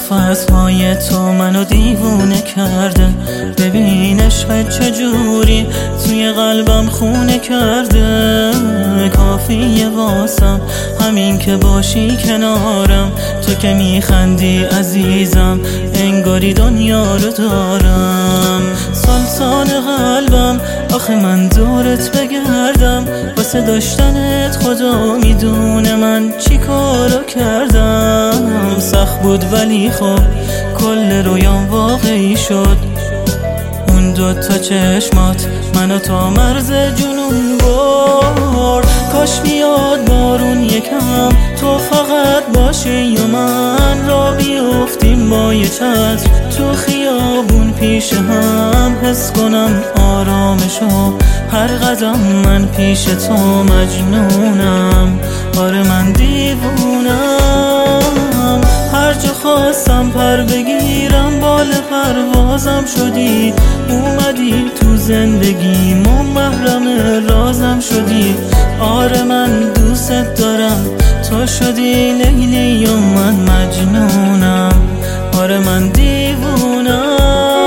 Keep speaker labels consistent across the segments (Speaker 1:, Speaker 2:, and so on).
Speaker 1: نفس‌های تو منو دیوونه کرده. ببین عشقت چجوری توی قلبم خونه کرده. کافیه واسم همین که باشی کنارم، تو که میخندی عزیزم انگاری دنیا رو دارم. سلطان قلبم آخه من دورت بگردم، واسه داشتنت خدا میدونه من چی کارو کردم. سخت بود ولی خب کل رویام واقعی شد. اون دوتا چشمات منو تا مرز جنون برد. کاش بیاد بارون یکم تو فقط باشی و من را بیفتیم با یه چتر تو خیابون پیش هم، حس کنم آرامشو هر قدم من پیش تو مجنونم. آره من دیوونم، هر جا خواستم پر بگیرم بال پروازم شدی. اومدی تو زندگیم و محرم رازم شدی. آره من دوست دارم، تو شدی لیلی و من مجنونم. آره من دیوونم.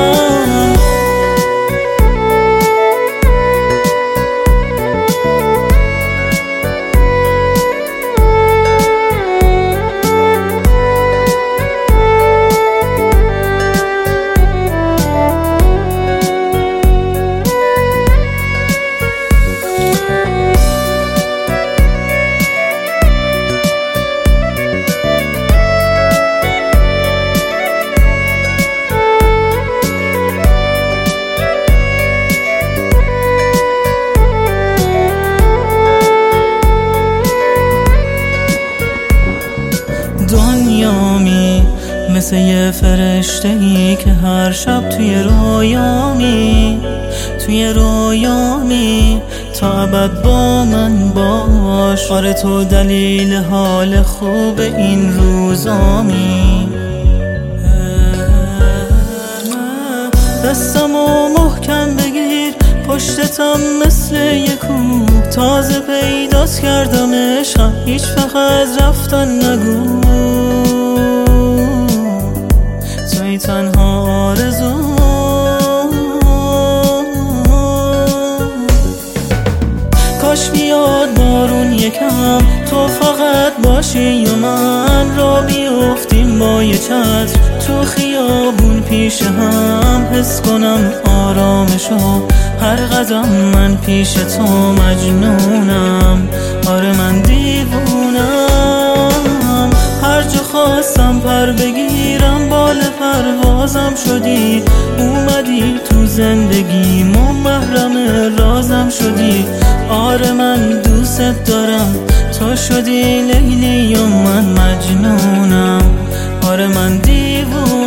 Speaker 1: دنیامی مثل یه فرشته ای که هر شب توی رویامی تا ابد با من باش. آره تو دلیل حال خوب این روزامی. دستمو محکم بگیر پشتتم مثل یه کوه، تازه پیداست کردم عشقم هیچ فقط رفتن نگو. توی تنها آرزو، کاش بیاد بارون یکم تو فقط باشی و من را بیفتیم با یه چتر تو خیابون پیش هم، حس کنم آرامشو هر قدم من پیش تو مجنونم. آره من دیوونم، هر جا خواستم پر بگیرم بال پروازم شدی. اومدی تو زندگیم و محرم رازم شدی. آره من دوست دارم، تو شدی لیلی و من مجنونم. آره من دیوونم.